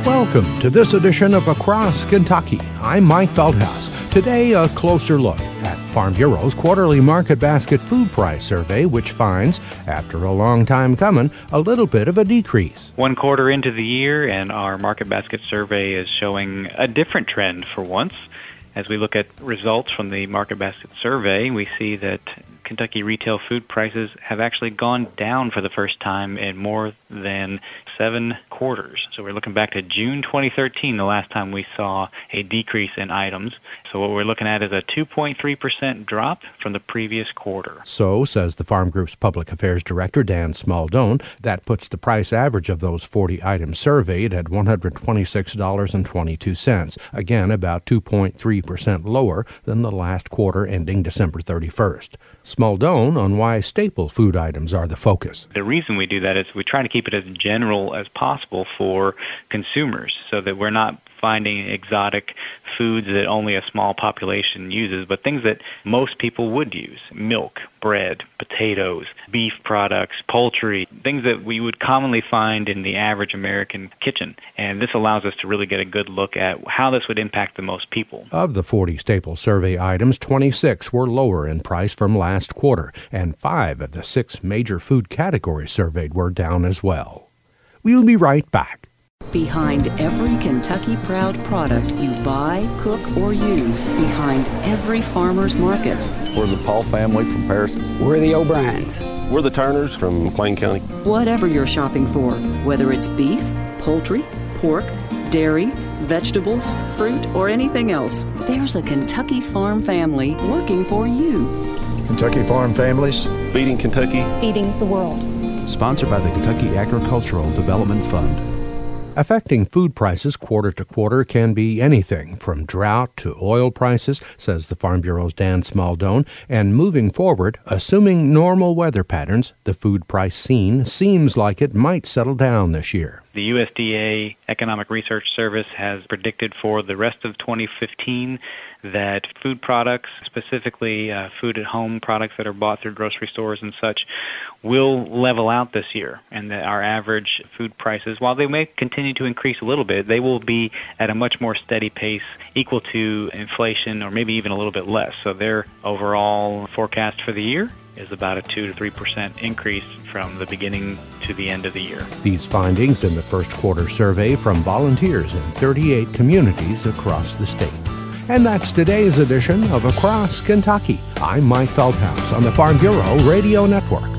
Welcome to this edition of Across Kentucky. I'm Mike Feldhaus. Today, a closer look at Farm Bureau's quarterly market basket food price survey, which finds, after a long time coming, a little bit of a decrease. One quarter into the year, and our market basket survey is showing a different trend for once. As we look at results from the market basket survey, we see that Kentucky retail food prices have actually gone down for the first time in more than 7 quarters. So we're looking back to June 2013, the last time we saw a decrease in items. So what we're looking at is a 2.3% drop from the previous quarter. So, says the Farm Group's Public Affairs Director, Dan Smaldone, that puts the price average of those 40 items surveyed at $126.22. Again, about 2.3% lower than the last quarter ending December 31st. Smaldone on why staple food items are the focus. The reason we do that is we try to keep it as general as possible for consumers so that we're not finding exotic foods that only a small population uses, but things that most people would use. Milk, bread, potatoes, beef products, poultry, things that we would commonly find in the average American kitchen. And this allows us to really get a good look at how this would impact the most people. Of the 40 staple survey items, 26 were lower in price from last quarter, and 5 of the 6 major food categories surveyed were down as well. We'll be right back. Behind every Kentucky Proud product you buy, cook, or use, behind every farmer's market. We're the Paul family from Paris. We're the O'Briens. We're the Turners from McLean County. Whatever you're shopping for, whether it's beef, poultry, pork, dairy, vegetables, fruit, or anything else, there's a Kentucky Farm family working for you. Kentucky Farm Families. Feeding Kentucky. Feeding the world. Sponsored by the Kentucky Agricultural Development Fund. Affecting food prices quarter to quarter can be anything from drought to oil prices, says the Farm Bureau's Dan Smaldone. And moving forward, assuming normal weather patterns, the food price scene seems like it might settle down this year. The USDA Economic Research Service has predicted for the rest of 2015 that food products, specifically food at home products that are bought through grocery stores and such, will level out this year, and that our average food prices, while they may continue to increase a little bit, they will be at a much more steady pace, equal to inflation or maybe even a little bit less. So their overall forecast for the year is about a 2 to 3% increase from the beginning to the end of the year. These findings in the first quarter survey from volunteers in 38 communities across the state. And that's today's edition of Across Kentucky. I'm Mike Feldhaus on the Farm Bureau Radio Network.